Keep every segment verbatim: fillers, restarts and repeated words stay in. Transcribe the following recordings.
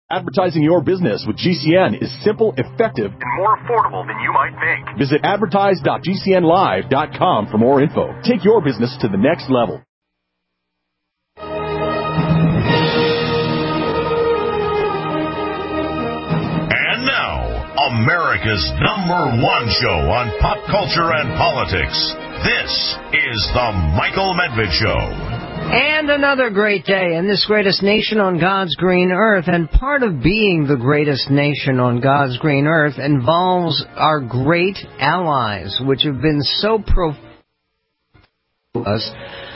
Advertising your business with G C N is simple, effective, and more affordable than you might think. Visit advertise dot g c n live dot com for more info. Take your business to the next level. And now, America's number one show on pop culture and politics. This is The Michael Medved Show. And another great day in this greatest nation on God's green earth. And part of being the greatest nation on God's green earth involves our great allies, which have been so pro us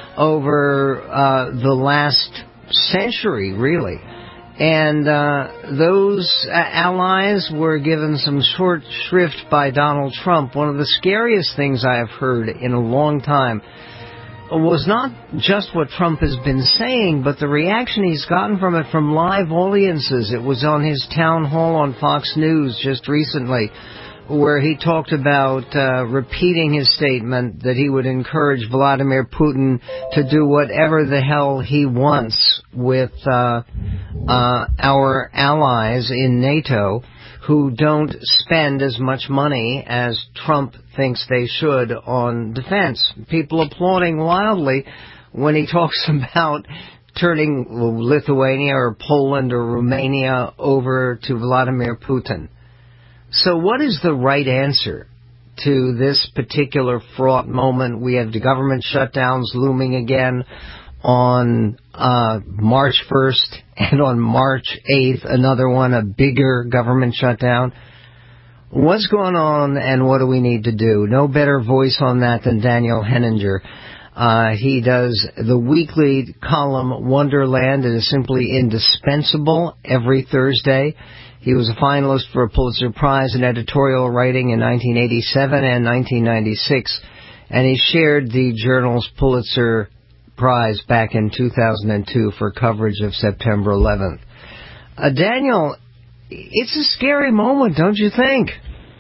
over uh, the last century, really. And uh, those uh, allies were given some short shrift by Donald Trump. One of the scariest things I have heard in a long time was not just what Trump has been saying, but the reaction he's gotten from it from live audiences. It was on his town hall on Fox News just recently, where he talked about uh, repeating his statement that he would encourage Vladimir Putin to do whatever the hell he wants with uh, uh, our allies in NATO, who don't spend as much money as Trump thinks they should on defense. People applauding wildly when he talks about turning Lithuania or Poland or Romania over to Vladimir Putin. So what is the right answer to this particular fraught moment? We have the government shutdowns looming again on uh, March first and on March eighth, another one, a bigger government shutdown. What's going on and what do we need to do? No better voice on that than Daniel Henninger. Uh, he does the weekly column Wonderland. It is simply indispensable every Thursday. He was a finalist for a Pulitzer Prize in editorial writing in nineteen eighty-seven and nineteen ninety-six, and he shared the journal's Pulitzer Prize back in two thousand two for coverage of September eleventh. Uh, Daniel, it's a scary moment, don't you think?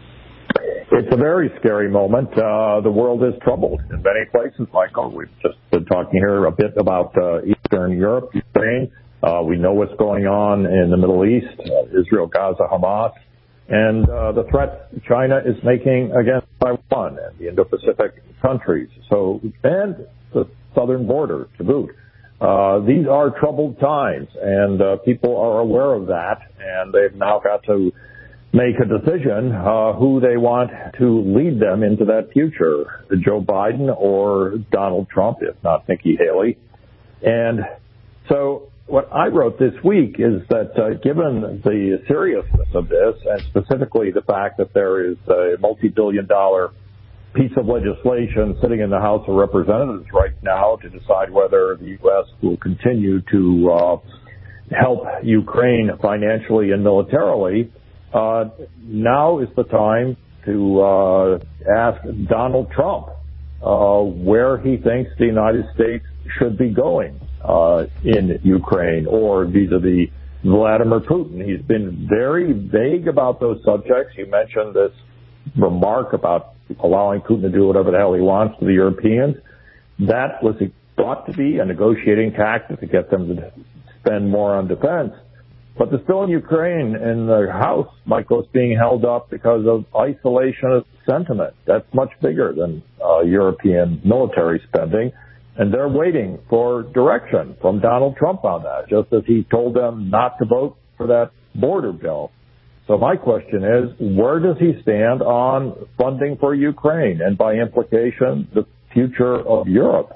It's a very scary moment. Uh, the world is troubled in many places, Michael. We've just been talking here a bit about uh, Eastern Europe, Ukraine. Uh, we know what's going on in the Middle East, uh, Israel, Gaza, Hamas, and uh, the threat China is making against Taiwan and the Indo-Pacific countries. So, and the southern border to boot. Uh, these are troubled times, and uh, people are aware of that, and they've now got to make a decision uh, who they want to lead them into that future, Joe Biden or Donald Trump, if not Nikki Haley. And so what I wrote this week is that uh, given the seriousness of this, and specifically the fact that there is a multi-billion dollar piece of legislation sitting in the House of Representatives right now to decide whether the U S will continue to uh, help Ukraine financially and militarily, uh, now is the time to uh, ask Donald Trump uh, where he thinks the United States should be going uh, in Ukraine or vis-a-vis Vladimir Putin. He's been very vague about those subjects. You mentioned this remark about allowing Putin to do whatever the hell he wants to the Europeans. That was thought to be a negotiating tactic to get them to spend more on defense. But the bill in Ukraine in the House, Michael, is being held up because of isolationist sentiment. That's much bigger than uh, European military spending. And they're waiting for direction from Donald Trump on that, just as he told them not to vote for that border bill. So my question is, where does he stand on funding for Ukraine and, by implication, the future of Europe?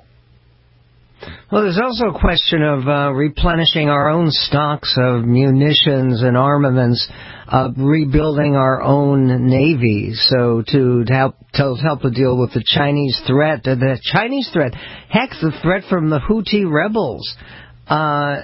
Well, there's also a question of uh, replenishing our own stocks of munitions and armaments, uh, rebuilding our own navy, so to, to help to help to deal with the Chinese threat. The Chinese threat, heck, the threat from the Houthi rebels. Uh,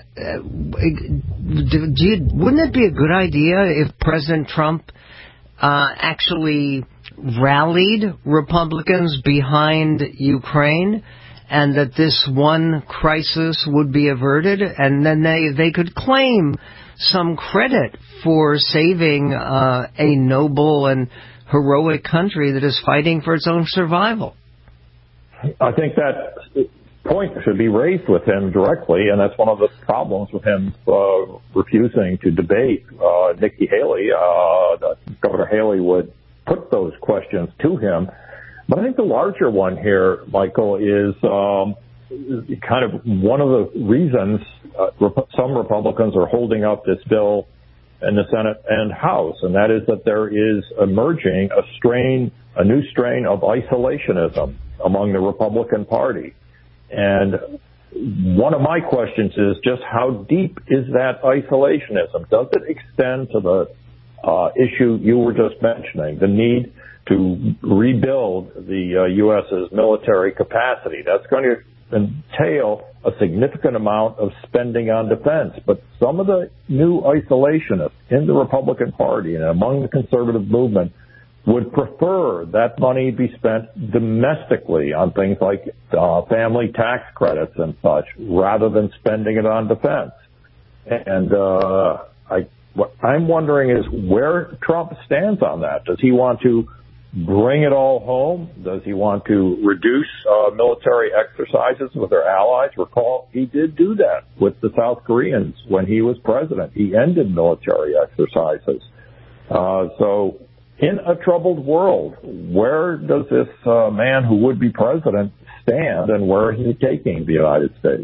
do, do you, wouldn't it be a good idea if President Trump uh, actually rallied Republicans behind Ukraine, and that this one crisis would be averted, and then they, they could claim some credit for saving uh, a noble and heroic country that is fighting for its own survival? I think that point should be raised with him directly, and that's one of the problems with him uh, refusing to debate uh, Nikki Haley. Uh, Governor Haley would put those questions to him. But I think the larger one here, Michael, is um, kind of one of the reasons uh, rep- some Republicans are holding up this bill in the Senate and House, and that is that there is emerging a strain, a new strain of isolationism among the Republican Party. And one of my questions is just how deep is that isolationism? Does it extend to the uh, issue you were just mentioning, the need to rebuild the uh, U S's military capacity? That's going to entail a significant amount of spending on defense. But some of the new isolationists in the Republican Party and among the conservative movement would prefer that money be spent domestically on things like uh, family tax credits and such, rather than spending it on defense. And uh, I, what I'm wondering is where Trump stands on that. Does he want to bring it all home? Does he want to reduce uh, military exercises with their allies? Recall, he did do that with the South Koreans when he was president. He ended military exercises. Uh, so in a troubled world, where does this uh, man who would be president stand, and where is he taking the United States?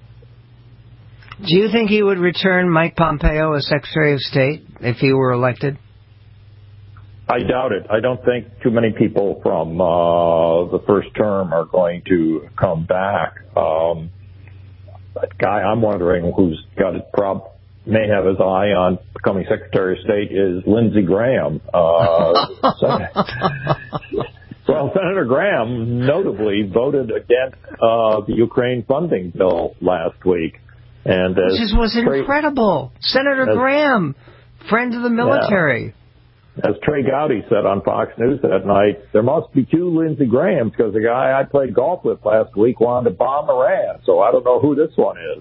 Do you think he would return Mike Pompeo as Secretary of State if he were elected? I doubt it. I don't think too many people from uh, the first term are going to come back. Um, that guy I'm wondering who's got his prob may have his eye on becoming Secretary of State is Lindsey Graham. Uh, well, Senator Graham notably voted against uh, the Ukraine funding bill last week. And as This was incredible. Trey, Senator as, Graham, friend of the military. Yeah. As Trey Gowdy said on Fox News that night, there must be two Lindsey Grahams because the guy I played golf with last week wanted to bomb Iran. So I don't know who this one is.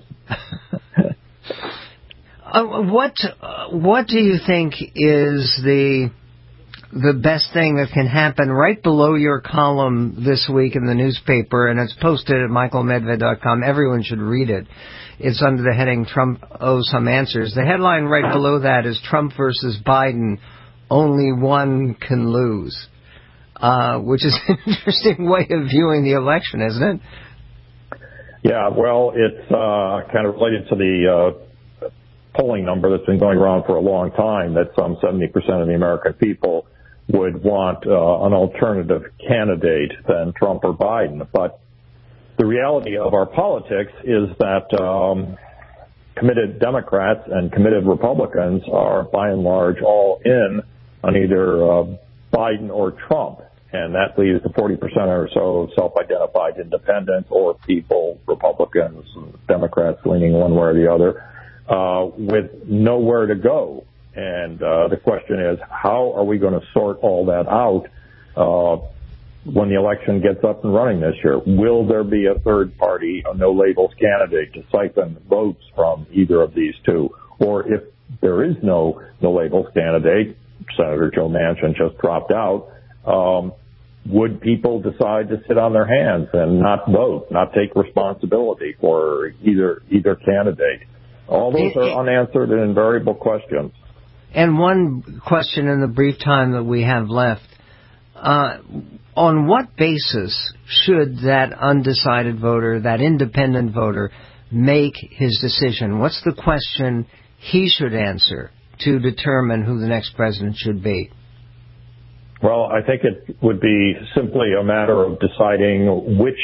uh, what uh, What do you think is the the best thing that can happen? Right below your column this week in the newspaper, and it's posted at michael medved dot com. Everyone should read it. It's under the heading Trump Owes Some Answers. The headline right below that is Trump versus Biden. Only one can lose, uh, which is an interesting way of viewing the election, isn't it? Yeah, well, it's uh, kind of related to the uh, polling number that's been going around for a long time, that some seventy percent of the American people would want uh, an alternative candidate than Trump or Biden. But the reality of our politics is that um, committed Democrats and committed Republicans are, by and large, all in on either uh, Biden or Trump, and that leaves the forty percent or so of self-identified independents or people, Republicans, Democrats leaning one way or the other, uh, with nowhere to go. And uh, the question is, how are we going to sort all that out uh, when the election gets up and running this year? Will there be a third party, a no-labels candidate to siphon votes from either of these two? Or if there is no no-labels candidate, Senator Joe Manchin just dropped out, um, would people decide to sit on their hands and not vote, not take responsibility for either either candidate? All those are unanswered and invariable questions. And one question in the brief time that we have left. Uh, on what basis should that undecided voter, that independent voter, make his decision? What's the question he should answer to determine who the next president should be? Well, I think it would be simply a matter of deciding which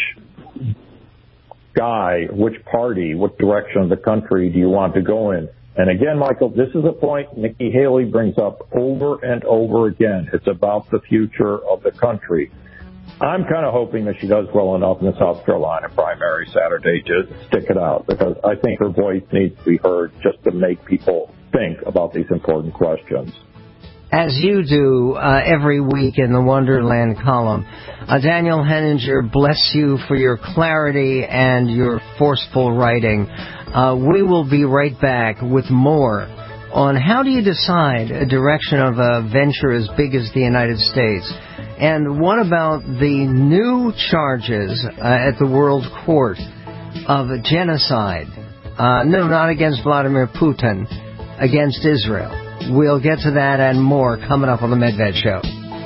guy, which party, what direction of the country do you want to go in. And again, Michael, this is a point Nikki Haley brings up over and over again. It's about the future of the country. I'm kind of hoping that she does well enough in the South Carolina primary Saturday to stick it out, because I think her voice needs to be heard just to make people think about these important questions. As you do uh, every week in the Wonderland column. Uh, Daniel Henninger, bless you for your clarity and your forceful writing. Uh, we will be right back with more on how do you decide a direction of a venture as big as the United States. And what about the new charges uh, at the World Court of genocide. Uh, no, not against Vladimir Putin, against Israel. We'll get to that and more coming up on the Medved Show.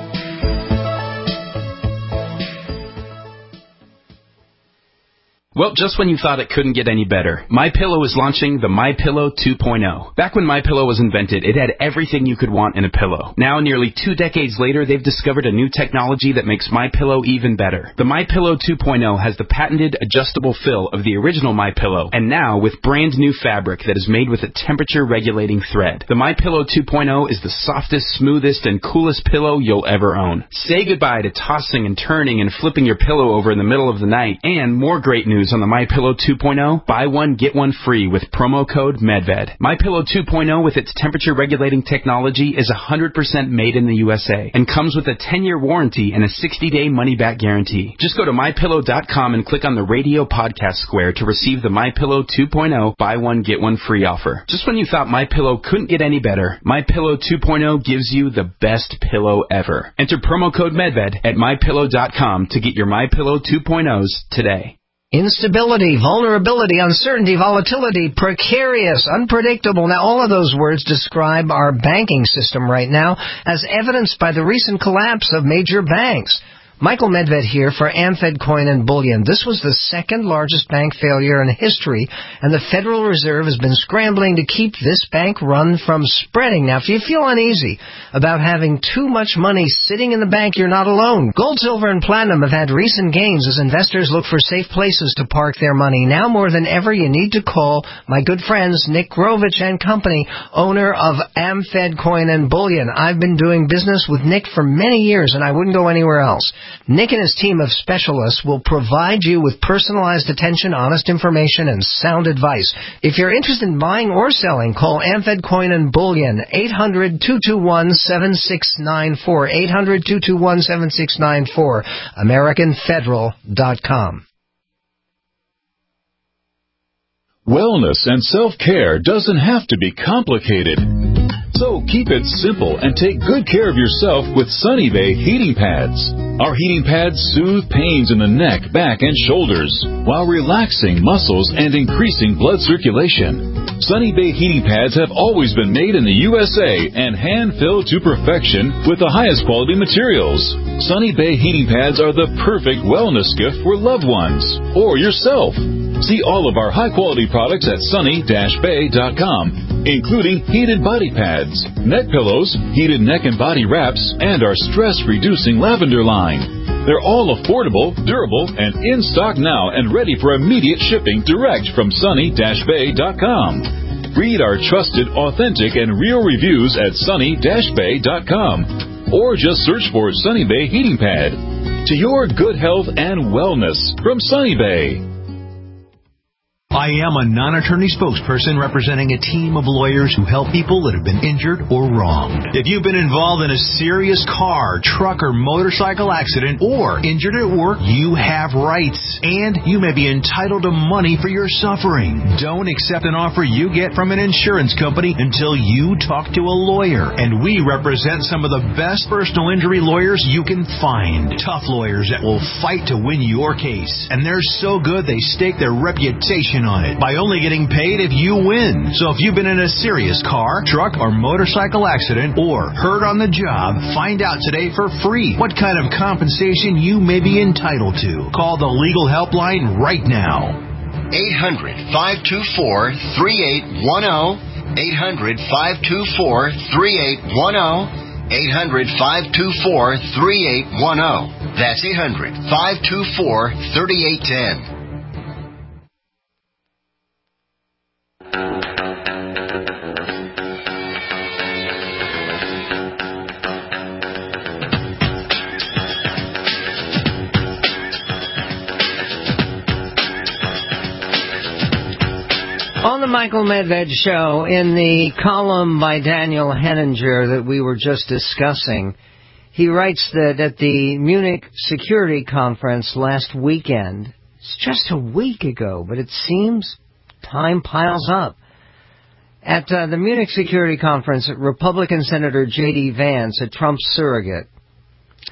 Well, just when you thought it couldn't get any better, MyPillow is launching the MyPillow two point oh. Back when MyPillow was invented, it had everything you could want in a pillow. Now, nearly two decades later, they've discovered a new technology that makes MyPillow even better. The MyPillow two point oh has the patented adjustable fill of the original MyPillow, and now with brand new fabric that is made with a temperature-regulating thread. The MyPillow two point oh is the softest, smoothest, and coolest pillow you'll ever own. Say goodbye to tossing and turning and flipping your pillow over in the middle of the night, and more great news on the MyPillow two point oh, buy one, get one free with promo code MedVed. MyPillow two point oh with its temperature-regulating technology is one hundred percent made in the U S A and comes with a ten-year warranty and a sixty-day money-back guarantee. Just go to My Pillow dot com and click on the radio podcast square to receive the MyPillow two point oh, buy one, get one free offer. Just when you thought MyPillow couldn't get any better, MyPillow two point oh gives you the best pillow ever. Enter promo code MedVed at My Pillow dot com to get your MyPillow two point ohs today. Instability, vulnerability, uncertainty, volatility, precarious, unpredictable. Now, all of those words describe our banking system right now, as evidenced by the recent collapse of major banks. Michael Medved here for Amfed Coin and Bullion. This was the second largest bank failure in history, and the Federal Reserve has been scrambling to keep this bank run from spreading. Now, if you feel uneasy about having too much money sitting in the bank, you're not alone. Gold, silver, and platinum have had recent gains as investors look for safe places to park their money. Now more than ever, you need to call my good friends Nick Grovich and Company, owner of Amfed Coin and Bullion. I've been doing business with Nick for many years, and I wouldn't go anywhere else. Nick and his team of specialists will provide you with personalized attention, honest information, and sound advice. If you're interested in buying or selling, call Amfed Coin and Bullion, eight hundred, two two one, seven six nine four, eight hundred, two two one, seven six nine four, American Federal dot com. Wellness and self-care doesn't have to be complicated. So keep it simple and take good care of yourself with Sunny Bay heating pads. Our heating pads soothe pains in the neck, back, and shoulders while relaxing muscles and increasing blood circulation. Sunny Bay heating pads have always been made in the U S A and hand-filled to perfection with the highest quality materials. Sunny Bay heating pads are the perfect wellness gift for loved ones or yourself. See all of our high-quality products at sunny dash bay dot com, including heated body pads, neck pillows, heated neck and body wraps, and our stress-reducing lavender line. They're all affordable, durable, and in stock now and ready for immediate shipping direct from sunny dash bay dot com. Read our trusted, authentic, and real reviews at sunny dash bay dot com, or just search for Sunny Bay Heating Pad. To your good health and wellness from Sunny Bay. I am a non-attorney spokesperson representing a team of lawyers who help people that have been injured or wronged. If you've been involved in a serious car, truck, or motorcycle accident or injured at work, you have rights, and you may be entitled to money for your suffering. Don't accept an offer you get from an insurance company until you talk to a lawyer, and we represent some of the best personal injury lawyers you can find. Tough lawyers that will fight to win your case, and they're so good they stake their reputation on it by only getting paid if you win. So if you've been in a serious car, truck, or motorcycle accident or hurt on the job, find out today for free what kind of compensation you may be entitled to. Call the legal helpline right now. eight hundred, five two four, three eight one zero. eight hundred, five two four, three eight one zero. eight hundred, five two four, three eight one zero. That's eight hundred, five two four, three eight one zero. On the Michael Medved Show, in the column by Daniel Henninger that we were just discussing, he writes that at the Munich Security Conference last weekend, it's just a week ago, but it seems time piles up. At uh, the Munich Security Conference, Republican Senator J D Vance, a Trump surrogate,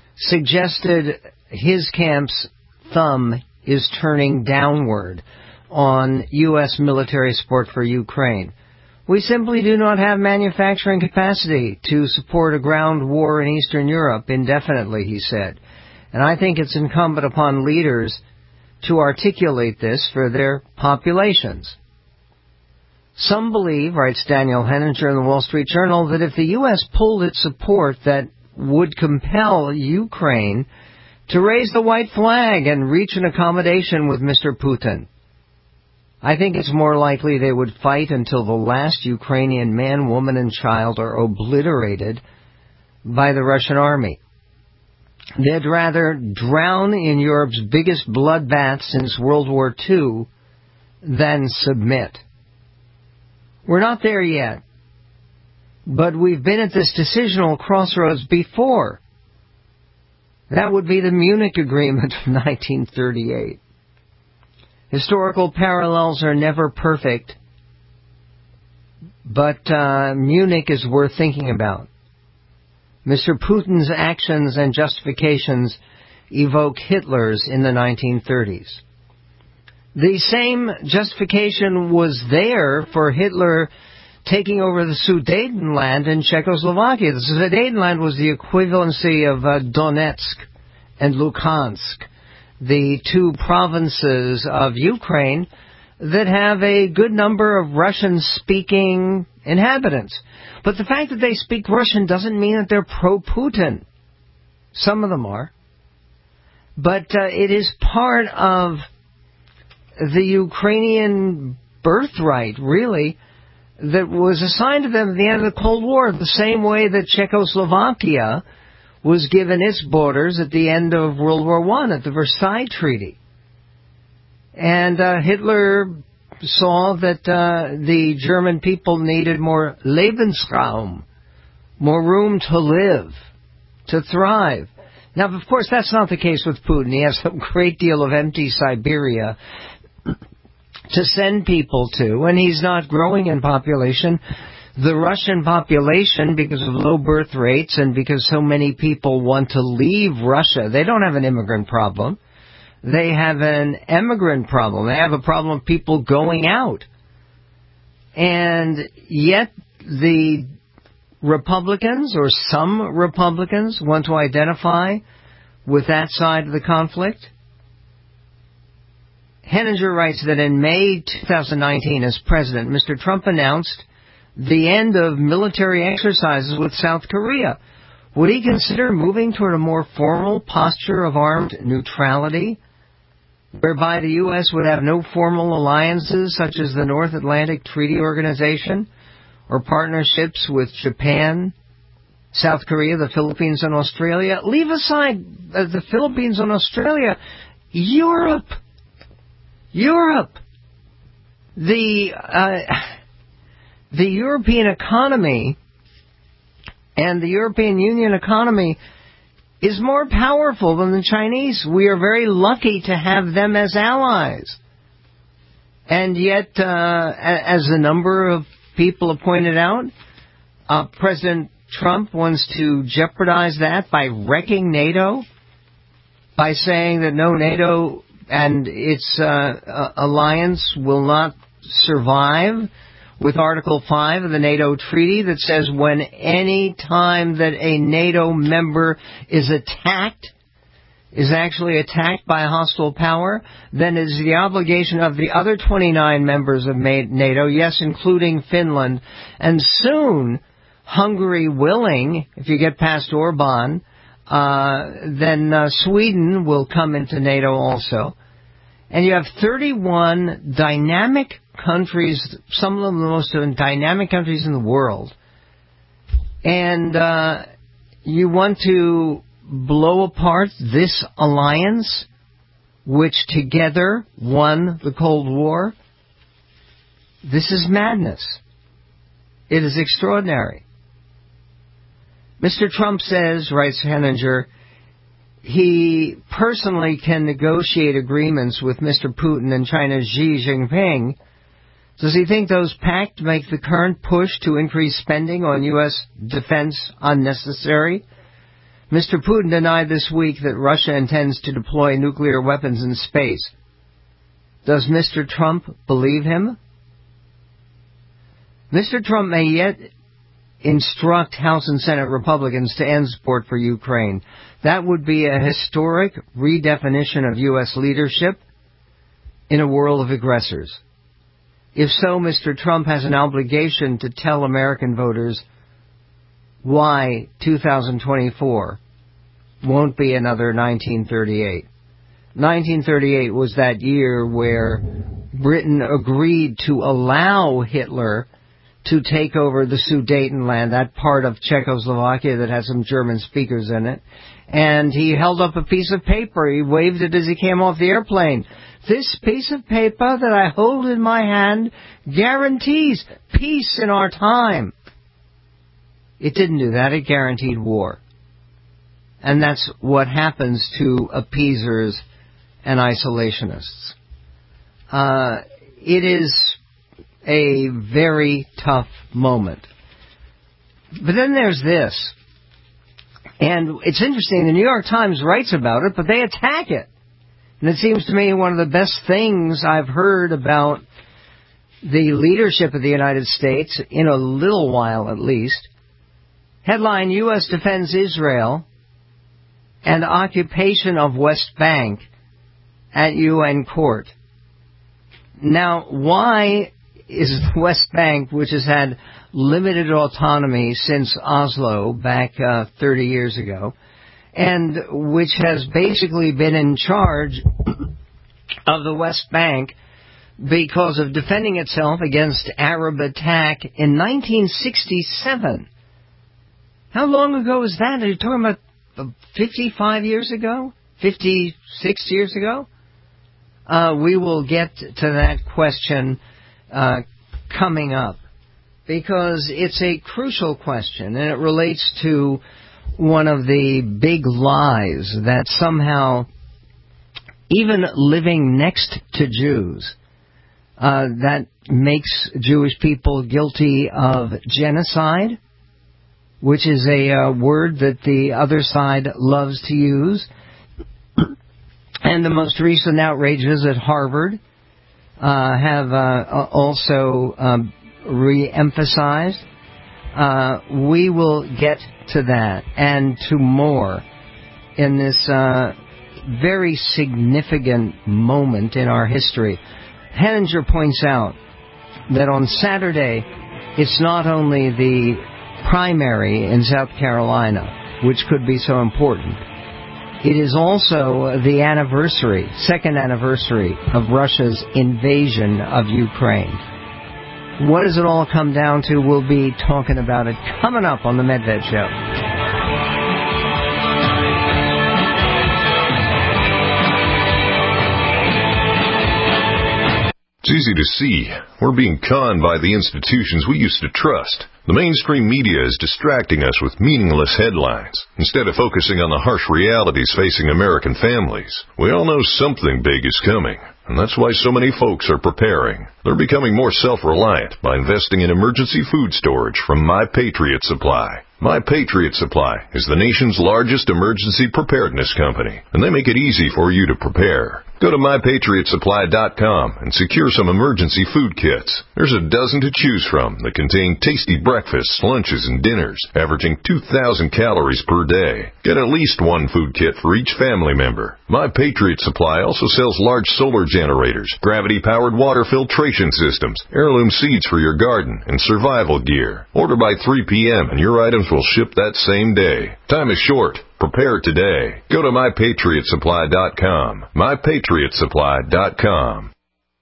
suggested his camp's thumb is turning downward on U S military support for Ukraine. We simply do not have manufacturing capacity to support a ground war in Eastern Europe indefinitely, he said. And I think it's incumbent upon leaders to articulate this for their populations. Some believe, writes Daniel Henninger in the Wall Street Journal, that if the U S pulled its support, that would compel Ukraine to raise the white flag and reach an accommodation with Mister Putin. I think it's more likely they would fight until the last Ukrainian man, woman, and child are obliterated by the Russian army. They'd rather drown in Europe's biggest bloodbath since World War Two than submit. We're not there yet, but we've been at this decisional crossroads before. That would be the Munich Agreement of nineteen thirty-eight. Historical parallels are never perfect, but uh, Munich is worth thinking about. Mister Putin's actions and justifications evoke Hitler's in the nineteen thirties. The same justification was there for Hitler taking over the Sudetenland in Czechoslovakia. The Sudetenland was the equivalency of uh, Donetsk and Luhansk, the two provinces of Ukraine that have a good number of Russian-speaking inhabitants. But the fact that they speak Russian doesn't mean that they're pro-Putin. Some of them are. But uh, it is part of the Ukrainian birthright, really, that was assigned to them at the end of the Cold War, the same way that Czechoslovakia was given its borders at the end of World War One at the Versailles Treaty. And uh, Hitler saw that uh, the German people needed more Lebensraum, more room to live, to thrive. Now, of course, that's not the case with Putin. He has a great deal of empty Siberia to send people to, and he's not growing in population. The Russian population, because of low birth rates and because so many people want to leave Russia, they don't have an immigrant problem. They have an emigrant problem. They have a problem of people going out. And yet the Republicans, or some Republicans, want to identify with that side of the conflict. Henninger writes that in May twenty nineteen, as president, Mister Trump announced the end of military exercises with South Korea. Would he consider moving toward a more formal posture of armed neutrality, whereby the U S would have no formal alliances such as the North Atlantic Treaty Organization, or partnerships with Japan, South Korea, the Philippines, and Australia? Leave aside uh, the Philippines and Australia. Europe. Europe. The... Uh, The European economy and the European Union economy is more powerful than the Chinese. We are very lucky to have them as allies. And yet, uh, as a number of people have pointed out, uh, President Trump wants to jeopardize that by wrecking NATO, by saying that no, NATO and its uh, alliance will not survive, with Article five of the NATO Treaty that says when any time that a NATO member is attacked, is actually attacked by a hostile power, then it is the obligation of the other twenty-nine members of NATO, yes, including Finland, and soon, Hungary willing, if you get past Orban, uh, then uh, Sweden will come into NATO also. And you have thirty-one dynamic countries, some of them the most dynamic countries in the world. And uh, you want to blow apart this alliance, which together won the Cold War? This is madness. It is extraordinary. Mister Trump says, writes Henninger, he personally can negotiate agreements with Mister Putin and China's Xi Jinping. Does he think those pact make the current push to increase spending on U S defense unnecessary? Mister Putin denied this week that Russia intends to deploy nuclear weapons in space. Does Mister Trump believe him? Mister Trump may yet instruct House and Senate Republicans to end support for Ukraine. That would be a historic redefinition of U S leadership in a world of aggressors. If so, Mister Trump has an obligation to tell American voters why two thousand twenty-four won't be another nineteen thirty-eight. nineteen thirty-eight was that year where Britain agreed to allow Hitler to take over the Sudetenland, that part of Czechoslovakia that has some German speakers in it. And he held up a piece of paper. He waved it as he came off the airplane. This piece of paper that I hold in my hand guarantees peace in our time. It didn't do that. It guaranteed war. And that's what happens to appeasers and isolationists. Uh, it is a very tough moment. But then there's this. And it's interesting, the New York Times writes about it, but they attack it. And it seems to me one of the best things I've heard about the leadership of the United States in a little while at least. Headline, U S defends Israel and occupation of West Bank at U N court. Now, why is the West Bank, which has had limited autonomy since Oslo back uh, thirty years ago, and which has basically been in charge of the West Bank because of defending itself against Arab attack in nineteen sixty-seven. How long ago is that? Are you talking about fifty-five years ago? fifty-six years ago? Uh, we will get to that question uh, coming up, because it's a crucial question, and it relates to one of the big lies that somehow, even living next to Jews, uh, that makes Jewish people guilty of genocide, which is a uh, word that the other side loves to use. And the most recent outrages at Harvard uh, have uh, also um, re-emphasized. Uh, we will get to that and to more in this uh, very significant moment in our history. Henninger points out that on Saturday, it's not only the primary in South Carolina, which could be so important. It is also the anniversary, second anniversary of Russia's invasion of Ukraine. What does it all come down to? We'll be talking about it coming up on the Medved Show. It's easy to see. We're being conned by the institutions we used to trust. The mainstream media is distracting us with meaningless headlines, instead of focusing on the harsh realities facing American families. We all know something big is coming, and that's why so many folks are preparing. They're becoming more self-reliant by investing in emergency food storage from My Patriot Supply. My Patriot Supply is the nation's largest emergency preparedness company, and they make it easy for you to prepare. Go to my patriot supply dot com and secure some emergency food kits. There's a dozen to choose from that contain tasty breakfasts, lunches, and dinners, averaging two thousand calories per day. Get at least one food kit for each family member. My Patriot Supply also sells large solar generators, gravity-powered water filtration systems, heirloom seeds for your garden, and survival gear. Order by three p.m. and your items will ship that same day. Time is short. Prepare today. Go to my patriot supply dot com. my patriot supply dot com.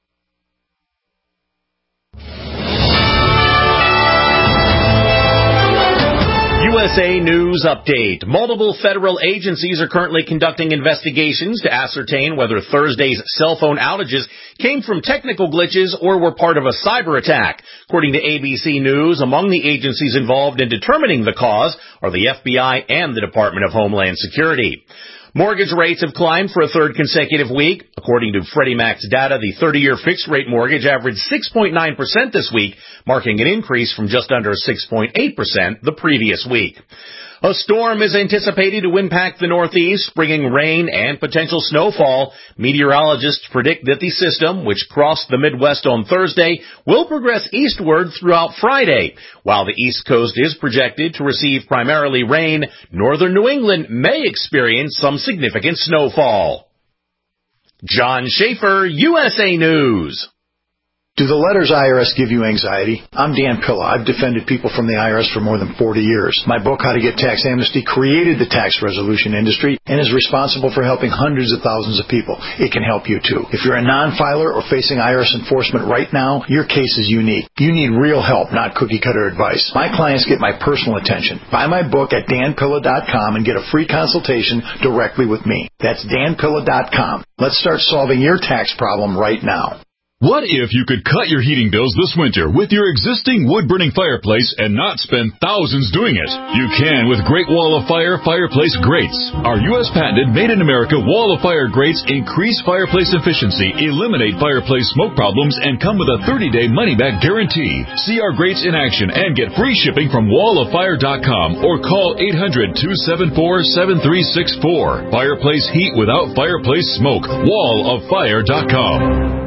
U S A News Update. Multiple federal agencies are currently conducting investigations to ascertain whether Thursday's cell phone outages came from technical glitches or were part of a cyber attack. According to A B C News, among the agencies involved in determining the cause are the F B I and the Department of Homeland Security. Mortgage rates have climbed for a third consecutive week. According to Freddie Mac's data, the thirty-year fixed-rate mortgage averaged six point nine percent this week, marking an increase from just under six point eight percent the previous week. A storm is anticipated to impact the Northeast, bringing rain and potential snowfall. Meteorologists predict that the system, which crossed the Midwest on Thursday, will progress eastward throughout Friday. While the East Coast is projected to receive primarily rain, northern New England may experience some significant snowfall. John Schaefer, U S A News. Do the letters I R S give you anxiety? I'm Dan Pilla. I've defended people from the I R S for more than forty years. My book, How to Get Tax Amnesty, created the tax resolution industry and is responsible for helping hundreds of thousands of people. It can help you, too. If you're a non-filer or facing I R S enforcement right now, your case is unique. You need real help, not cookie-cutter advice. My clients get my personal attention. Buy my book at dan pilla dot com and get a free consultation directly with me. That's dan pilla dot com. Let's start solving your tax problem right now. What if you could cut your heating bills this winter with your existing wood-burning fireplace and not spend thousands doing it? You can with Great Wall of Fire fireplace grates. Our U S patented made-in-America Wall of Fire grates increase fireplace efficiency, eliminate fireplace smoke problems, and come with a thirty-day money-back guarantee. See our grates in action and get free shipping from wall of fire dot com or call eight hundred, two seven four, seven three six four. Fireplace heat without fireplace smoke. wall of fire dot com.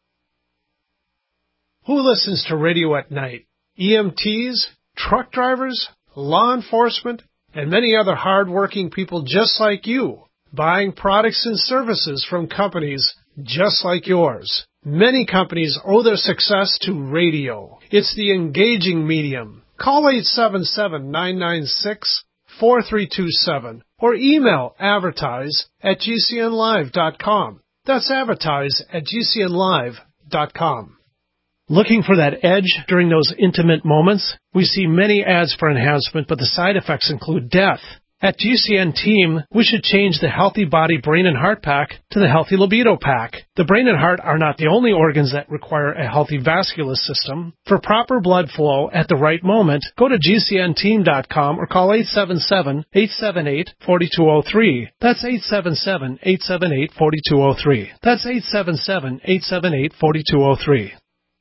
Who listens to radio at night? E M Ts, truck drivers, law enforcement, and many other hard-working people just like you, buying products and services from companies just like yours. Many companies owe their success to radio. It's the engaging medium. Call eight seven seven, nine nine six, four three two seven or email advertise at g c n live dot com. That's advertise at g c n live dot com. Looking for that edge during those intimate moments? We see many ads for enhancement, but the side effects include death. At G C N Team, we should change the Healthy Body Brain and Heart Pack to the Healthy Libido Pack. The brain and heart are not the only organs that require a healthy vascular system. For proper blood flow at the right moment, go to g c n team dot com or call eight seven seven, eight seven eight, four two zero three. That's eight seven seven, eight seven eight, four two zero three. That's eight seven seven, eight seven eight, four two zero three.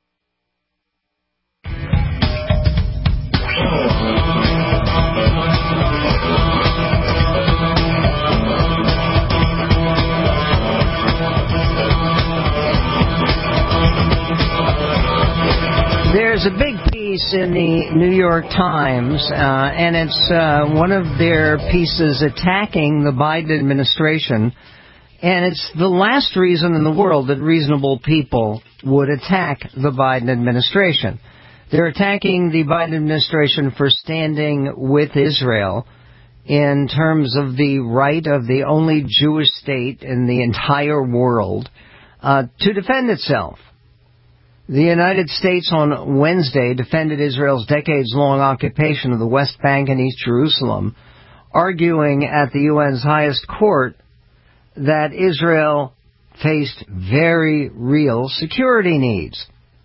There's a big piece in the New York Times, uh, and it's uh, one of their pieces attacking the Biden administration, and it's the last reason in the world that reasonable people would attack the Biden administration. They're attacking the Biden administration for standing with Israel in terms of the right of the only Jewish state in the entire world uh, to defend itself. The United States on Wednesday defended Israel's decades-long occupation of the West Bank and East Jerusalem, arguing at the U N's highest court that Israel faced very real security needs.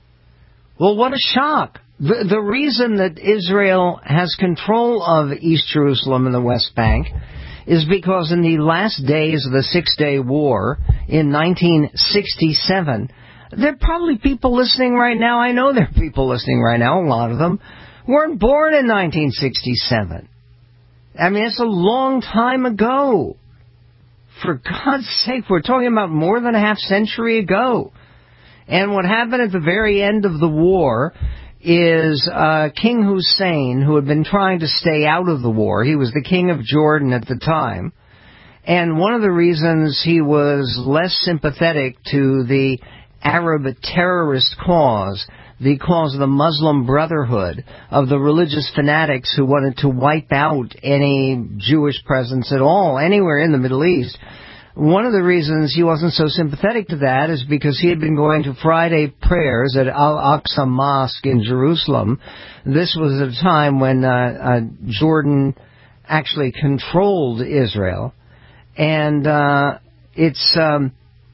Well, what a shock. The, the reason that Israel has control of East Jerusalem and the West Bank is because in the last days of the Six-Day War in nineteen sixty-seven, there are probably people listening right now, I know there are people listening right now, a lot of them, weren't born in nineteen sixty-seven. I mean, it's a long time ago. For God's sake, we're talking about more than a half century ago. And what happened at the very end of the war is uh, King Hussein, who had been trying to stay out of the war, he was the king of Jordan at the time, and one of the reasons he was less sympathetic to the Arab terrorist cause, the cause of the Muslim Brotherhood, of the religious fanatics who wanted to wipe out any Jewish presence at all anywhere in the Middle East. One of the reasons he wasn't so sympathetic to that is because he had been going to Friday prayers at Al-Aqsa Mosque in Jerusalem. This was at a time when uh, uh, Jordan actually controlled Israel. And uh, it's... Um,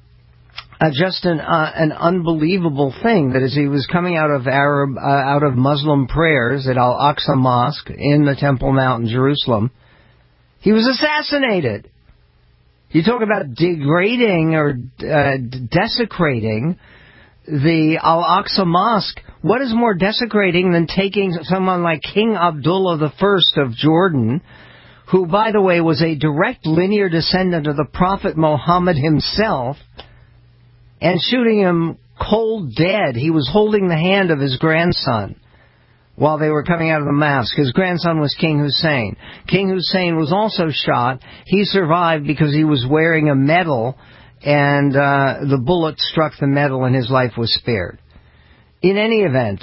Uh, just an uh, an unbelievable thing that as he was coming out of Arab uh, out of Muslim prayers at Al-Aqsa Mosque in the Temple Mount in Jerusalem, he was assassinated. You talk about degrading or uh, desecrating the Al-Aqsa Mosque. What is more desecrating than taking someone like King Abdullah the First of Jordan, who, by the way, was a direct linear descendant of the Prophet Muhammad himself, and shooting him cold dead. He was holding the hand of his grandson while they were coming out of the mosque. His grandson was King Hussein. King Hussein was also shot. He survived because he was wearing a medal, and uh, the bullet struck the medal and his life was spared. In any event,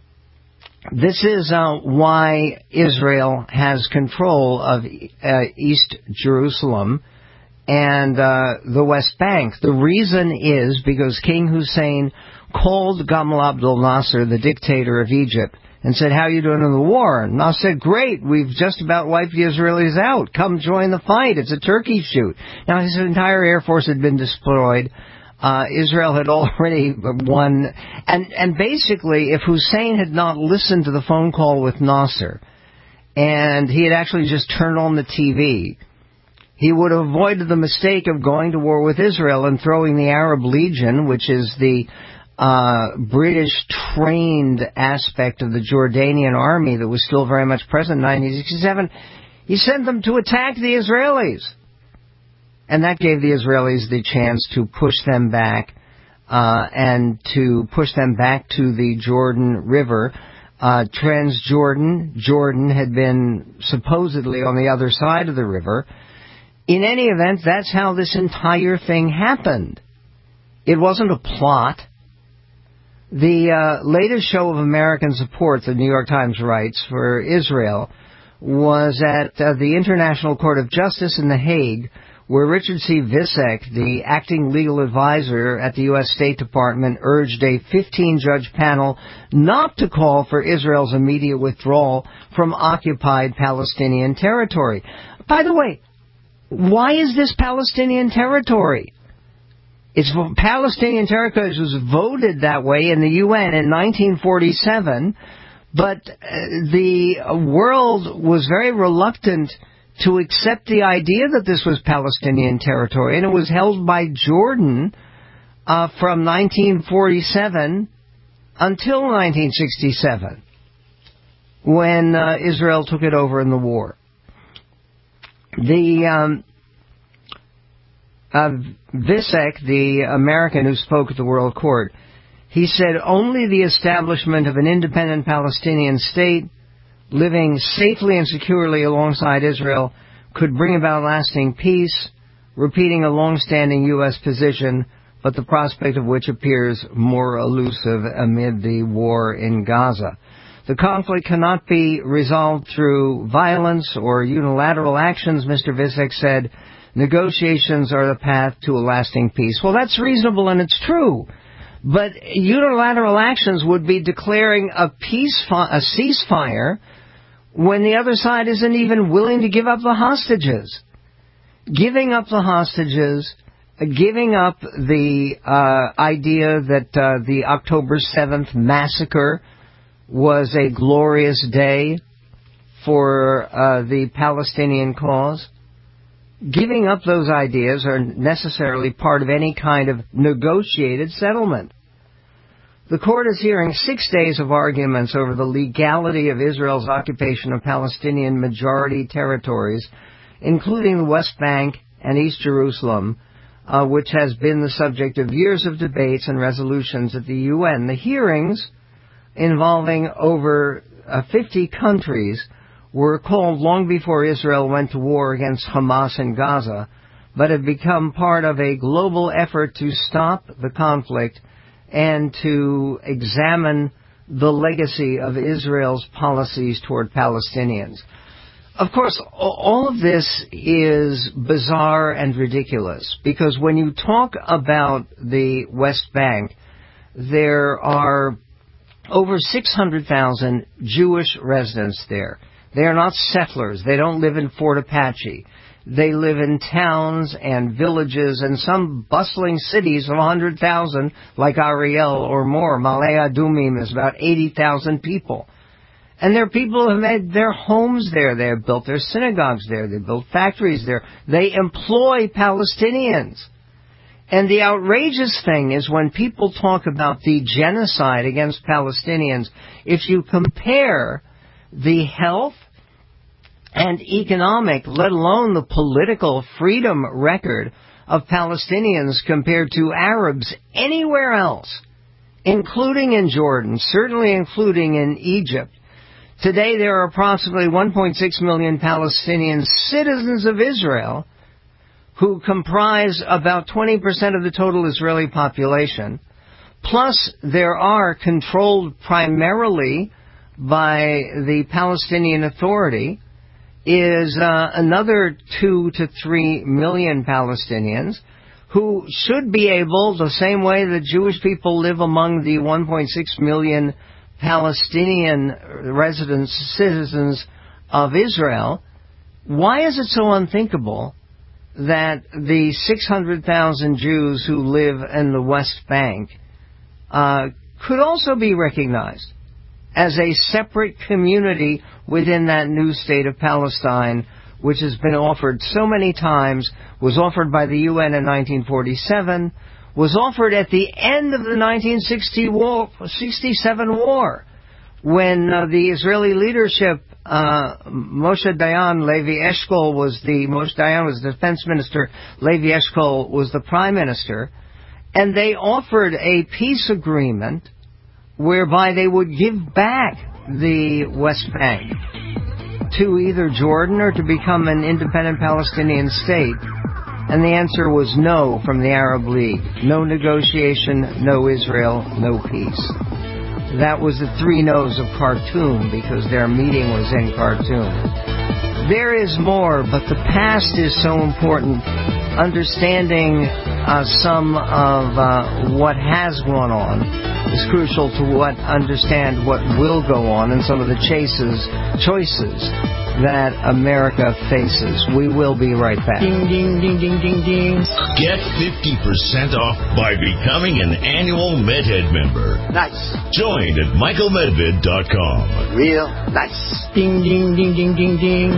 this is uh, why Israel has control of uh, East Jerusalem and uh, the West Bank. The reason is because King Hussein called Gamal Abdel Nasser, the dictator of Egypt, and said, "How are you doing in the war?" And Nasser said, "Great, we've just about wiped the Israelis out. Come join the fight. It's a turkey shoot." Now, his entire air force had been destroyed. Uh, Israel had already won. And, and basically, if Hussein had not listened to the phone call with Nasser, and he had actually just turned on the T V, he would have avoided the mistake of going to war with Israel and throwing the Arab Legion, which is the uh, British-trained aspect of the Jordanian army that was still very much present in nineteen sixty-seven. He sent them to attack the Israelis. And that gave the Israelis the chance to push them back uh, and to push them back to the Jordan River. Uh, Transjordan, Jordan had been supposedly on the other side of the river. In any event, that's how this entire thing happened. It wasn't a plot. The uh, latest show of American support, the New York Times writes, for Israel was at uh, the International Court of Justice in The Hague, where Richard C. Visek, the acting legal advisor at the U S State Department, urged a fifteen-judge panel not to call for Israel's immediate withdrawal from occupied Palestinian territory. By the way, why is this Palestinian territory? It's Palestinian territory was voted that way in the U N in nineteen forty-seven, but the world was very reluctant to accept the idea that this was Palestinian territory, and it was held by Jordan uh, from nineteen forty-seven until nineteen sixty-seven, when uh, Israel took it over in the war. The um, uh, Visek, the American who spoke at the World Court, he said only the establishment of an independent Palestinian state living safely and securely alongside Israel could bring about lasting peace, repeating a long-standing U S position, but the prospect of which appears more elusive amid the war in Gaza. The conflict cannot be resolved through violence or unilateral actions, Mister Visek said. Negotiations are the path to a lasting peace. Well, that's reasonable and it's true. But unilateral actions would be declaring a peace, a ceasefire when the other side isn't even willing to give up the hostages. Giving up the hostages, giving up the uh, idea that uh, the October seventh massacre was a glorious day for uh, the Palestinian cause. Giving up those ideas are necessarily part of any kind of negotiated settlement. The court is hearing six days of arguments over the legality of Israel's occupation of Palestinian majority territories, including the West Bank and East Jerusalem, uh, which has been the subject of years of debates and resolutions at the U N. The hearings, involving over uh, fifty countries, were called long before Israel went to war against Hamas in Gaza, but have become part of a global effort to stop the conflict and to examine the legacy of Israel's policies toward Palestinians. Of course, all of this is bizarre and ridiculous, because when you talk about the West Bank, there are over six hundred thousand Jewish residents there. They are not settlers. They don't live in Fort Apache. They live in towns and villages and some bustling cities of one hundred thousand, like Ariel or more. Ma'ale Adumim is about eighty thousand people. And there are people who have made their homes there. They have built their synagogues there. They built factories there. They employ Palestinians. And the outrageous thing is when people talk about the genocide against Palestinians, if you compare the health and economic, let alone the political freedom record of Palestinians compared to Arabs anywhere else, including in Jordan, certainly including in Egypt. Today there are approximately one point six million Palestinian citizens of Israel who comprise about twenty percent of the total Israeli population. Plus, there are, controlled primarily by the Palestinian Authority, is uh, another two to three million Palestinians who should be able, the same way that Jewish people live among the one point six million Palestinian residents, citizens of Israel. Why is it so unthinkable that the six hundred thousand Jews who live in the West Bank uh, could also be recognized as a separate community within that new state of Palestine, which has been offered so many times, was offered by the U N in nineteen forty-seven, was offered at the end of the nineteen sixty-seven war, when uh, the Israeli leadership, uh, Moshe Dayan, Levi Eshkol was the, Moshe Dayan was the defense minister, Levi Eshkol was the prime minister, and they offered a peace agreement whereby they would give back the West Bank to either Jordan or to become an independent Palestinian state. And the answer was no from the Arab League. No negotiation, no Israel, no peace. That was the three no's of Khartoum, because their meeting was in Khartoum. There is more, but the past is so important. Understanding uh, some of uh, what has gone on is crucial to what understand what will go on and some of the chases, choices that America faces. We will be right back. Ding, ding, ding, ding, ding, ding. Get fifty percent off by becoming an annual MedHead member. Nice. Join at michael medved dot com. Real nice. Ding, ding, ding, ding, ding, ding.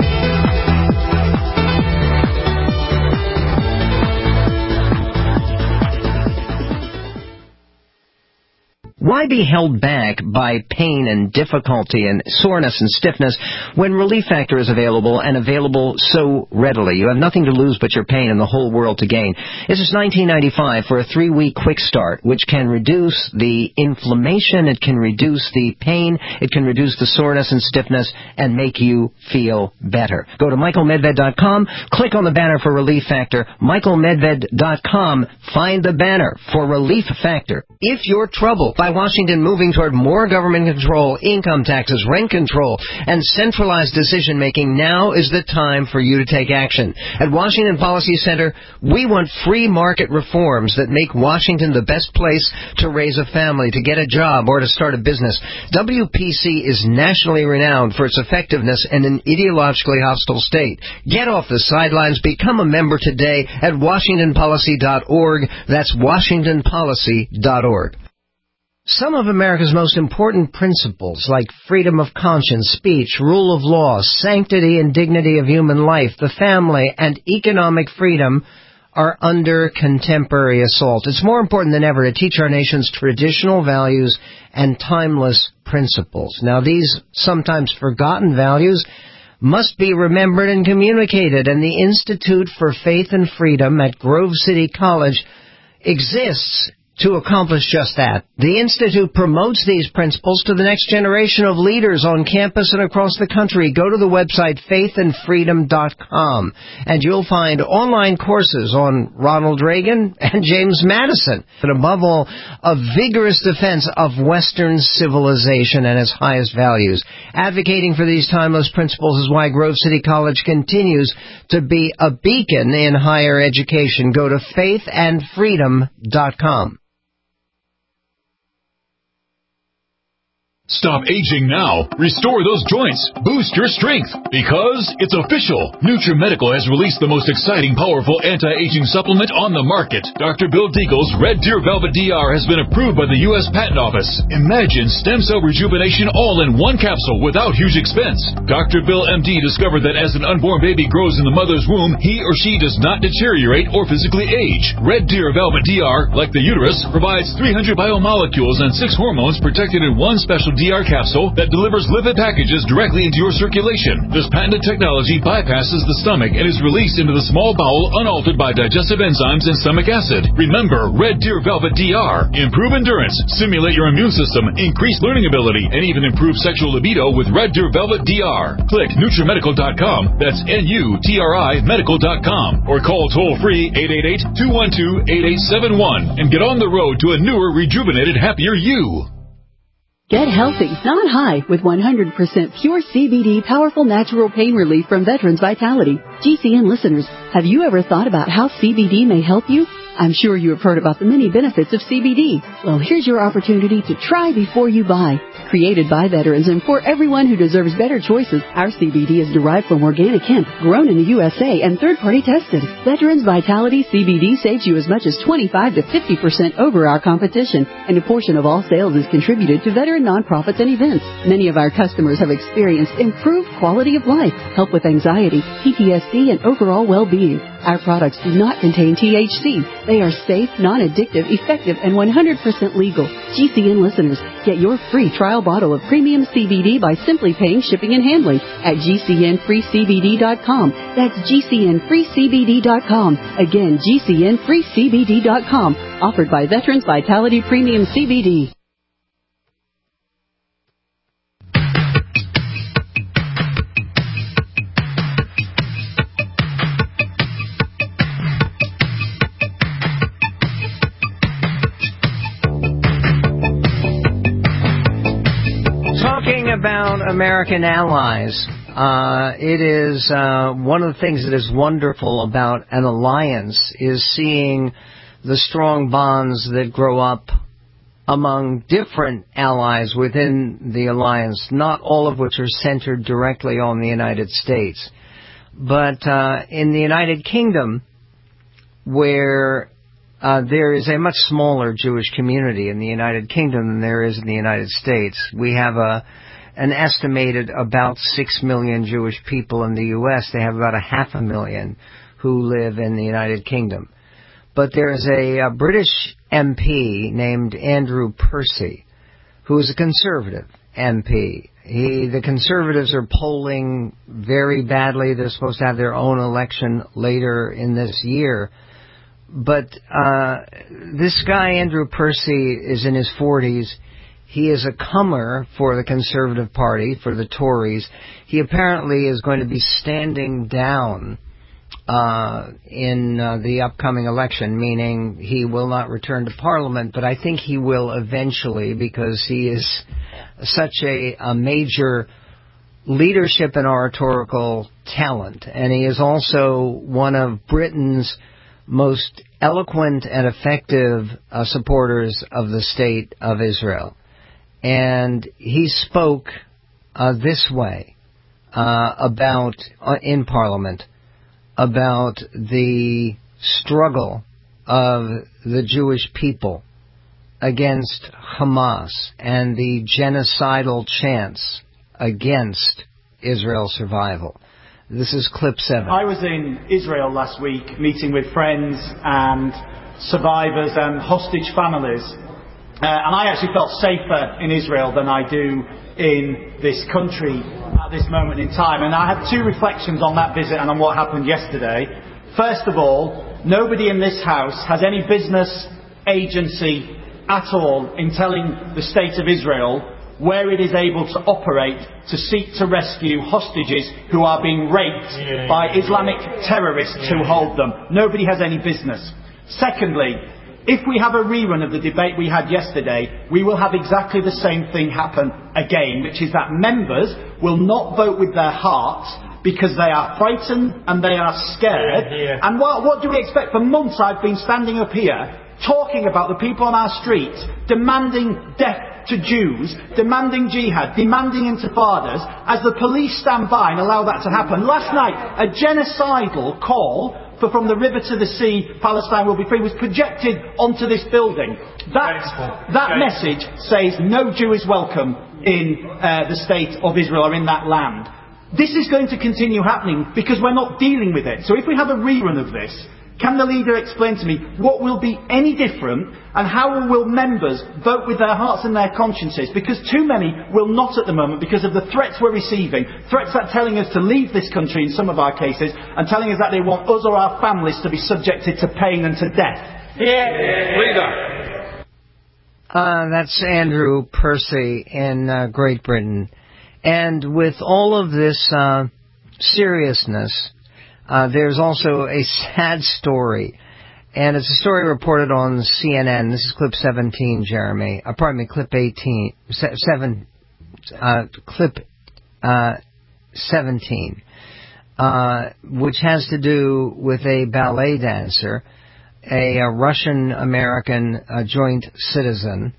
Why be held back by pain and difficulty and soreness and stiffness when Relief Factor is available and available so readily? You have nothing to lose but your pain and the whole world to gain. This is nineteen ninety-five for a three-week quick start, which can reduce the inflammation, it can reduce the pain, it can reduce the soreness and stiffness, and make you feel better. Go to michael medved dot com, click on the banner for Relief Factor, michael medved dot com, find the banner for Relief Factor. If you're troubled by Washington moving toward more government control, income taxes, rent control, and centralized decision-making, now is the time for you to take action. At Washington Policy Center, we want free market reforms that make Washington the best place to raise a family, to get a job, or to start a business. W P C is nationally renowned for its effectiveness in an ideologically hostile state. Get off the sidelines. Become a member today at washington policy dot org. That's washington policy dot org. Some of America's most important principles, like freedom of conscience, speech, rule of law, sanctity and dignity of human life, the family, and economic freedom, are under contemporary assault. It's more important than ever to teach our nation's traditional values and timeless principles. Now, these sometimes forgotten values must be remembered and communicated, and the Institute for Faith and Freedom at Grove City College exists to accomplish just that. The Institute promotes these principles to the next generation of leaders on campus and across the country. Go to the website faith and freedom dot com, and you'll find online courses on Ronald Reagan and James Madison, and above all, a vigorous defense of Western civilization and its highest values. Advocating for these timeless principles is why Grove City College continues to be a beacon in higher education. Go to faith and freedom dot com. Stop aging now. Restore those joints. Boost your strength. Because it's official. NutriMedical has released the most exciting, powerful anti-aging supplement on the market. Doctor Bill Deagle's Red Deer Velvet D R has been approved by the U S Patent Office. Imagine stem cell rejuvenation all in one capsule without huge expense. Doctor Bill M D discovered that as an unborn baby grows in the mother's womb, he or she does not deteriorate or physically age. Red Deer Velvet D R, like the uterus, provides three hundred biomolecules and six hormones protected in one special D R capsule that delivers lipid packages directly into your circulation. This patented technology bypasses the stomach and is released into the small bowel unaltered by digestive enzymes and stomach acid. Remember, Red Deer Velvet D R. Improve endurance, stimulate your immune system, increase learning ability, and even improve sexual libido with Red Deer Velvet D R. Click NutriMedical dot com. That's N U T R I medical dot com. Or call toll-free eight eight eight, two one two, eight eight seven one and get on the road to a newer, rejuvenated, happier you. Get healthy, not high, with one hundred percent pure C B D powerful natural pain relief from Veterans Vitality. G C N listeners, have you ever thought about how C B D may help you? I'm sure you have heard about the many benefits of C B D. Well, here's your opportunity to try before you buy. Created by veterans and for everyone who deserves better choices, our C B D is derived from organic hemp, grown in the U S A and third-party tested. Veterans Vitality C B D saves you as much as twenty-five to fifty percent over our competition, and a portion of all sales is contributed to veteran nonprofits and events. Many of our customers have experienced improved quality of life, help with anxiety, P T S D, and overall well-being. Our products do not contain T H C. They are safe, non-addictive, effective, and one hundred percent legal. G C N listeners, get your free trial bottle of premium C B D by simply paying shipping and handling at G C N free C B D dot com. That's G C N free C B D dot com. Again, G C N free C B D dot com. Offered by Veterans Vitality Premium C B D. About American allies, uh, it is uh, one of the things that is wonderful about an alliance is seeing the strong bonds that grow up among different allies within the alliance, not all of which are centered directly on the United States. But uh, in the United Kingdom, where Uh, there is a much smaller Jewish community in the United Kingdom than there is in the United States. We have a an estimated about six million Jewish people in the U S. They have about a half a million who live in the United Kingdom. But there's a, a British M P named Andrew Percy, who is a conservative M P. He, the Conservatives are polling very badly. They're supposed to have their own election later in this year. But uh, this guy, Andrew Percy, is in his forties. He is a comer for the Conservative Party, for the Tories. He apparently is going to be standing down uh, in uh, the upcoming election, meaning he will not return to Parliament, but I think he will eventually because he is such a, a major leadership and oratorical talent. And he is also one of Britain's most eloquent and effective uh, supporters of the state of Israel. And he spoke uh, this way uh, about, uh, in Parliament, about the struggle of the Jewish people against Hamas and the genocidal chants against Israel's survival. This is clip seven. I was in Israel last week meeting with friends and survivors and hostage families. Uh, and I actually felt safer in Israel than I do in this country at this moment in time. And I have two reflections on that visit and on what happened yesterday. First of all, nobody in this house has any business agency at all in telling the state of Israel where it is able to operate to seek to rescue hostages who are being raped yeah, by yeah, Islamic yeah. terrorists yeah, who yeah. hold them. Nobody has any business. Secondly, if we have a rerun of the debate we had yesterday, we will have exactly the same thing happen again, which is that members will not vote with their hearts because they are frightened and they are scared. Yeah, yeah. And what, what do we expect? For months I've been standing up here talking about the people on our streets, demanding death to Jews, demanding jihad, demanding intifadas, as the police stand by and allow that to happen. Last night, a genocidal call for from the river to the sea, Palestine will be free, was projected onto this building. That, that message says no Jew is welcome in uh, the state of Israel or in that land. This is going to continue happening because we're not dealing with it. So if we have a rerun of this, Can the leader explain to me what will be any different and how will members vote with their hearts and their consciences? Because too many will not at the moment because of the threats we're receiving. Threats that are telling us to leave this country in some of our cases and telling us that they want us or our families to be subjected to pain and to death. Yeah. Leader. Uh, that's Andrew Percy in uh, Great Britain. And with all of this uh, seriousness, Uh, there's also a sad story, and it's a story reported on C N N. This is clip seventeen, Jeremy. Uh, pardon me, clip eighteen. Se- seven, uh, clip uh, seventeen, uh, which has to do with a ballet dancer, a, a Russian-American uh, joint citizen,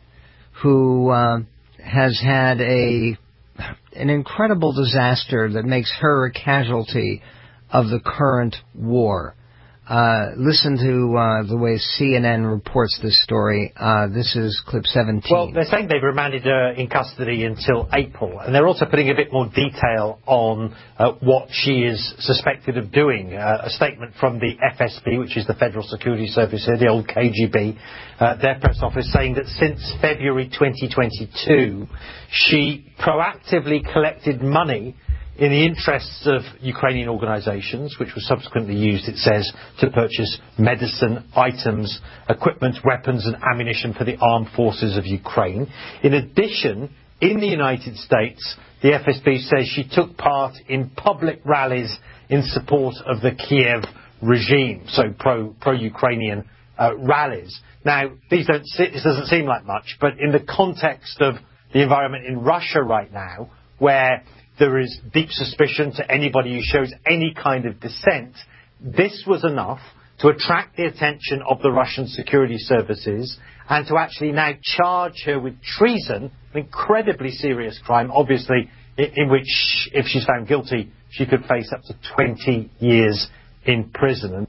who uh, has had a an incredible disaster that makes her a casualty of the current war. Uh, listen to uh, the way C N N reports this story. Uh, this is clip seventeen. Well, they're saying they've remanded her in custody until April, and they're also putting a bit more detail on uh, what she is suspected of doing. Uh, a statement from the F S B, which is the Federal Security Service here, the old K G B, uh, their press office, saying that since February twenty twenty-two, she proactively collected money in the interests of Ukrainian organisations, which were subsequently used, it says, to purchase medicine, items, equipment, weapons and ammunition for the armed forces of Ukraine. In addition, in the United States, the F S B says she took part in public rallies in support of the Kiev regime, so pro, pro-Ukrainian uh, rallies. Now, these don't, this doesn't seem like much, but in the context of the environment in Russia right now, where there is deep suspicion to anybody who shows any kind of dissent, this was enough to attract the attention of the Russian security services and to actually now charge her with treason, an incredibly serious crime, obviously, in, in which, if she's found guilty, she could face up to twenty years in prison.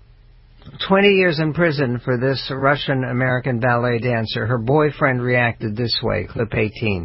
twenty years in prison for this Russian-American ballet dancer. Her boyfriend reacted this way. Clip eighteen.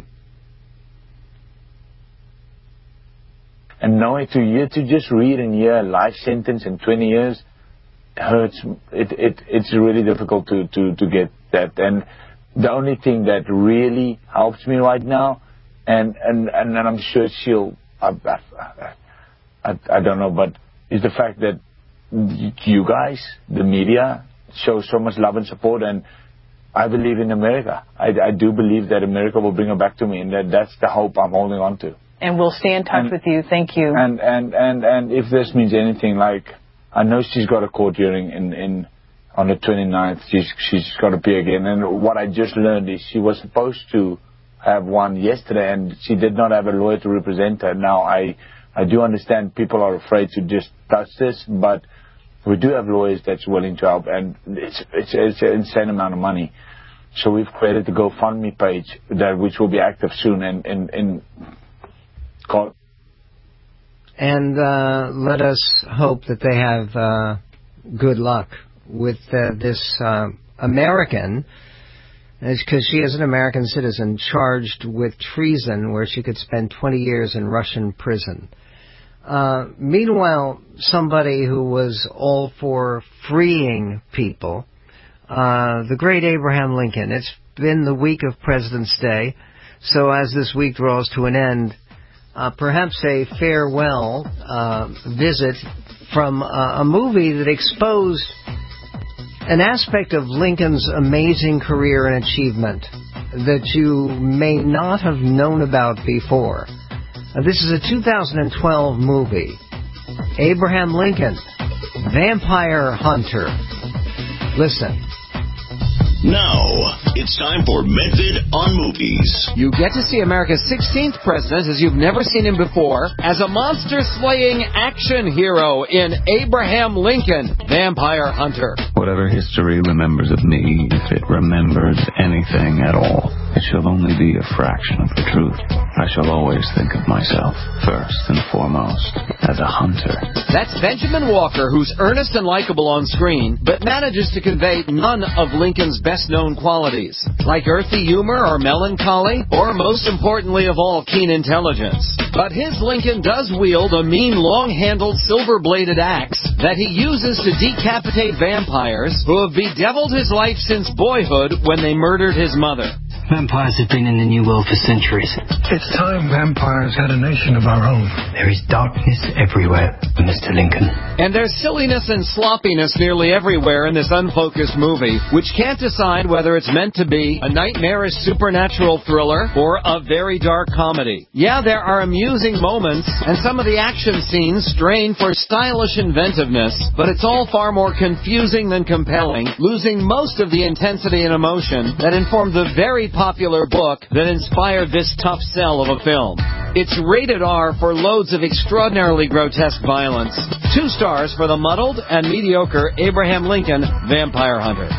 And knowing to you to just read and hear a life sentence in twenty years hurts. It, it it's really difficult to, to, to get that. And the only thing that really helps me right now, and and, and I'm sure she'll, I, I, I, I don't know, but is the fact that you guys, the media, show so much love and support. And I believe in America. I, I do believe that America will bring her back to me, and that that's the hope I'm holding on to. And we'll stay in touch and, with you. Thank you. And, and, and, and if this means anything, like, I know she's got a court hearing in, in on the twenty-ninth. She's, she's got to be again. And what I just learned is she was supposed to have one yesterday, and she did not have a lawyer to represent her. Now, I, I do understand people are afraid to just touch this, but we do have lawyers that's willing to help, and it's, it's, it's an insane amount of money. So we've created the GoFundMe page, that which will be active soon, and, and, and call. And uh, let us hope that they have uh, good luck with uh, this uh, American, because she is an American citizen charged with treason, where she could spend twenty years in Russian prison. Uh, meanwhile, somebody who was all for freeing people, uh, the great Abraham Lincoln. It's been the week of President's Day, so as this week draws to an end, Uh, perhaps a farewell uh, visit from uh, a movie that exposed an aspect of Lincoln's amazing career and achievement that you may not have known about before. Uh, this is a two thousand twelve movie, Abraham Lincoln, Vampire Hunter. Listen. Now, it's time for Medvid on Movies. You get to see America's sixteenth president as you've never seen him before, as a monster-slaying action hero in Abraham Lincoln, Vampire Hunter. Whatever history remembers of me, if it remembers anything at all, it shall only be a fraction of the truth. I shall always think of myself, first and foremost, as a hunter. That's Benjamin Walker, who's earnest and likable on screen, but manages to convey none of Lincoln's best-known qualities, like earthy humor or melancholy, or most importantly of all, keen intelligence. But his Lincoln does wield a mean, long-handled, silver-bladed axe that he uses to decapitate vampires who have bedeviled his life since boyhood when they murdered his mother. Vampires have been in the New World for centuries. It's time vampires had a nation of our own. There is darkness everywhere, Mister Lincoln. And there's silliness and sloppiness nearly everywhere in this unfocused movie, which can't decide whether it's meant to be a nightmarish supernatural thriller or a very dark comedy. Yeah, there are amusing moments, and some of the action scenes strain for stylish inventiveness, but it's all far more confusing than compelling, losing most of the intensity and emotion that informed the very popular book that inspired this tough sell of a film. It's rated R for loads of extraordinarily grotesque violence. Two stars for the muddled and mediocre Abraham Lincoln Vampire Hunter.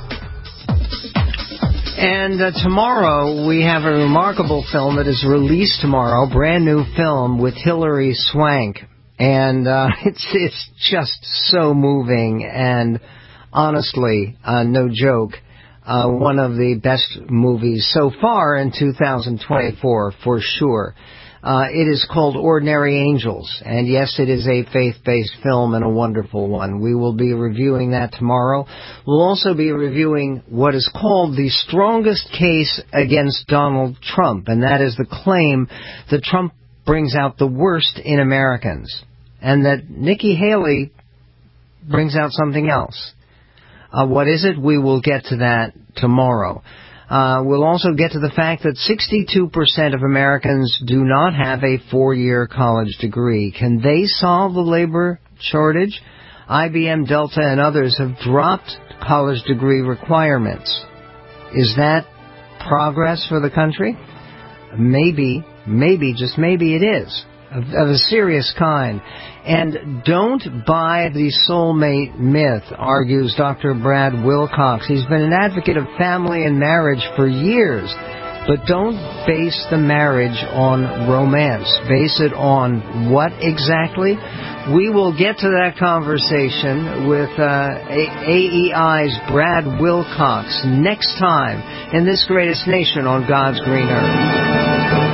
And uh, tomorrow we have a remarkable film that is released tomorrow, brand new film with Hilary Swank. And uh, it's it's just so moving and honestly, uh, no joke. Uh, one of the best movies so far in two thousand twenty-four, for sure. Uh, it is called Ordinary Angels, and yes, it is a faith-based film and a wonderful one. We will be reviewing that tomorrow. We'll also be reviewing what is called the strongest case against Donald Trump, and that is the claim that Trump brings out the worst in Americans, and that Nikki Haley brings out something else. Uh, what is it? We will get to that tomorrow. Uh, we'll also get to the fact that sixty-two percent of Americans do not have a four-year college degree. Can they solve the labor shortage? I B M, Delta, and others have dropped college degree requirements. Is that progress for the country? Maybe, maybe, just maybe it is, of, of a serious kind. And don't buy the soulmate myth, argues Doctor Brad Wilcox. He's been an advocate of family and marriage for years. But don't base the marriage on romance. Base it on what exactly? We will get to that conversation with uh, A E I's Brad Wilcox next time in This Greatest Nation on God's Green Earth.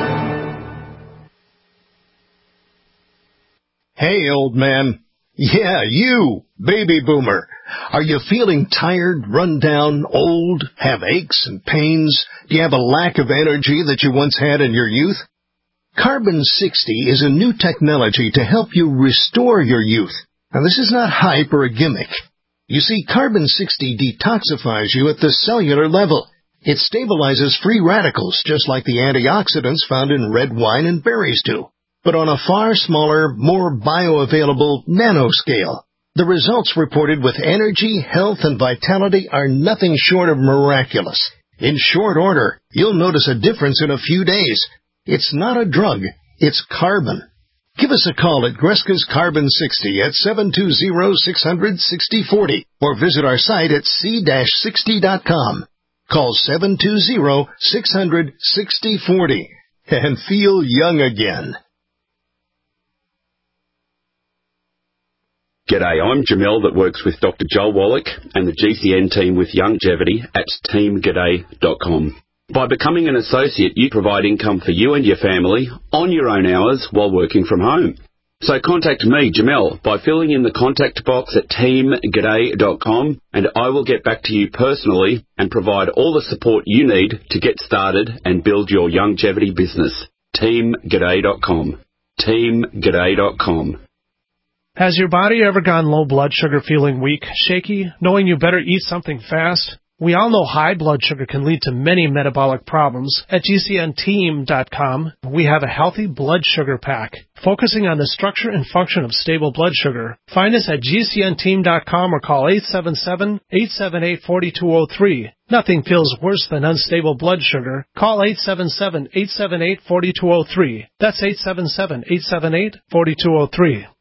Hey, old man. Yeah, you, baby boomer. Are you feeling tired, run down, old, have aches and pains? Do you have a lack of energy that you once had in your youth? Carbon sixty is a new technology to help you restore your youth. Now, this is not hype or a gimmick. You see, Carbon sixty detoxifies you at the cellular level. It stabilizes free radicals, just like the antioxidants found in red wine and berries do, but on a far smaller, more bioavailable nanoscale. The results reported with energy, health, and vitality are nothing short of miraculous. In short order, you'll notice a difference in a few days. It's not a drug, it's carbon. Give us a call at Greska's Carbon sixty at seven two zero, six hundred, sixty forty or visit our site at c sixty dot com. Call seven two zero, six hundred, sixty forty and feel young again. G'day, I'm Jamel that works with Doctor Joel Wallach and the G C N team with Longevity at team g'day dot com. By becoming an associate, you provide income for you and your family on your own hours while working from home. So contact me, Jamel, by filling in the contact box at team g'day dot com, and I will get back to you personally and provide all the support you need to get started and build your longevity business. team g'day dot com. team g'day dot com. Has your body ever gone low blood sugar, feeling weak, shaky, knowing you better eat something fast? We all know high blood sugar can lead to many metabolic problems. At G C N team dot com, we have a healthy blood sugar pack, focusing on the structure and function of stable blood sugar. Find us at G C N team dot com or call eight seven seven, eight seven eight, four two zero three. Nothing feels worse than unstable blood sugar. Call eight seven seven, eight seven eight, four two zero three. That's eight seven seven, eight seven eight, four two zero three.